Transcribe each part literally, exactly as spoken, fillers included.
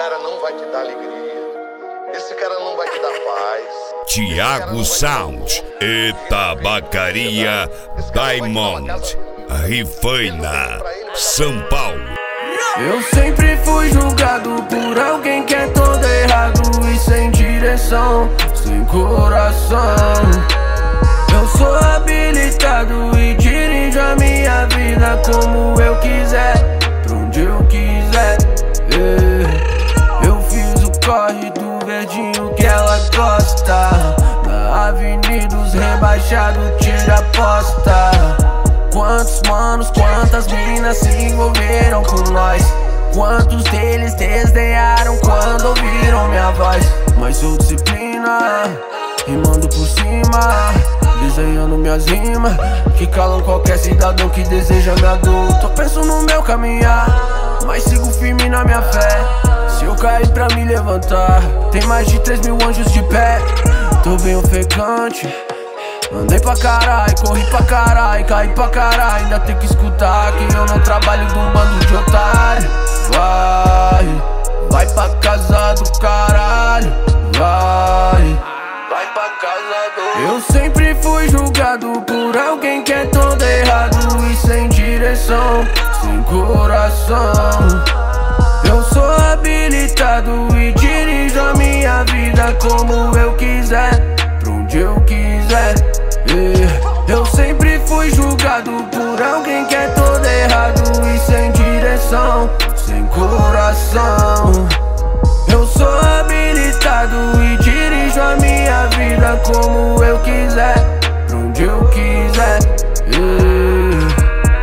cara não vai te dar alegria. Esse cara não vai te dar paz. Thiago Sound e Tabacaria Diamond, Rifaina, São Paulo. Eu sempre fui julgado por alguém que é todo errado e sem direção, sem coração. Eu sou habilitado e dirijo a minha vida como eu quiser, pra onde eu quiser. Yeah. Eu fiz o corre do verdinho que ela gosta, na avenida os rebaixados tira a posta. Quantos manos, quantas minas se envolveram com nós? Quantos deles desdenharam quando ouviram minha voz? Mas sou disciplina, rimando por cima, desenhando minhas rimas que calam qualquer cidadão que deseja minha dor. Só penso no meu caminhar, mas sigo firme na minha fé. Se eu cair pra me levantar, tem mais de três mil anjos de pé. Tô bem ofegante, andei pra caralho, corri pra caralho, caí pra caralho. Ainda tem que escutar que eu não trabalho de um bando de otário. Vai, vai pra casa do caralho. Vai, vai pra casa do... Eu sempre fui julgado por alguém que é todo errado e sem direção, sem coração. Eu sou habilitado e dirijo a minha vida como eu quiser, pra onde eu quiser. Yeah. Eu sempre fui julgado por alguém que é todo errado e sem direção, sem coração. Eu sou habilitado e dirijo a minha vida como eu quiser, pra onde eu quiser. Yeah.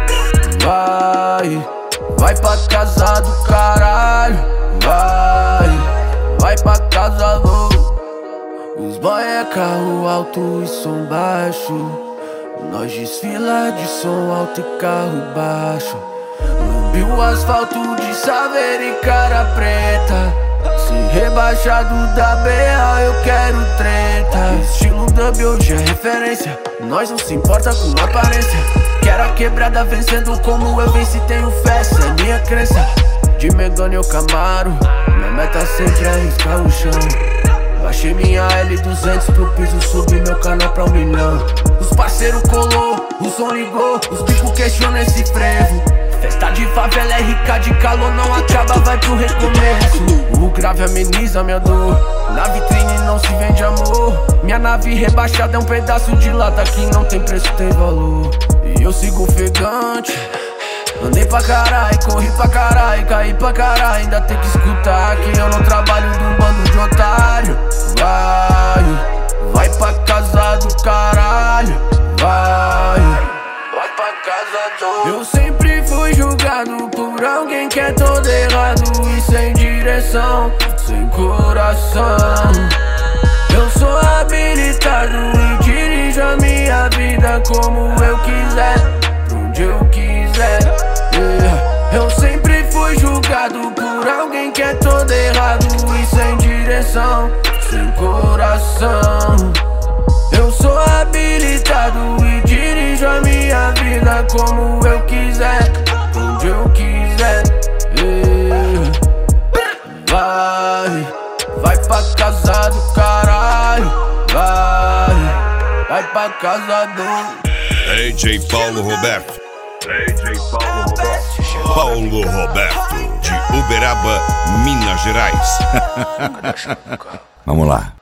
Vai, vai pra casa do caralho. Vai, vai pra casa do... Os boy é carro alto e som baixo, nós desfila de som alto e carro baixo. Lambi o asfalto de Saveiro e cara preta, se rebaixado da B A eu quero treta. Estilo dub hoje é referência, nós não se importa com aparência. Quero a quebrada vencendo como eu venci, tenho fé, essa é minha crença. De Megane ou Camaro, minha meta sempre é arriscar o chão. Baixei minha L duzentos pro piso, subi meu canal pra um milhão. Os parceiros colou, o som ligou, os bico questionam esse frevo. Festa de favela é rica de calor, não acaba, vai pro recomeço. O grave ameniza minha dor, na vitrine não se vende amor. Minha nave rebaixada é um pedaço de lata que não tem preço, tem valor. E eu sigo ofegante, andei pra caralho, corri pra caralho, caí pra caralho. Ainda tem que escutar que eu não trabalho de um bando de otário. Vai, vai pra casa do caralho. Vai, vai pra casa do... Eu sempre fui julgado por alguém que é todo errado e sem direção, sem coração. Eu sou habilitado e dirijo a minha vida como eu quiser, pra onde eu quiser. Yeah. Eu sempre fui julgado por alguém que é todo errado e sem direção, sem coração. Eu sou habilitado e dirijo a minha vida como eu quiser, onde eu quiser. Yeah. Vai, vai pra casa do caralho. Vai, vai pra casa do... D J Paulo Roberto. D J Paulo Roberto. Paulo Roberto, de Uberaba, Minas Gerais. Vamos lá.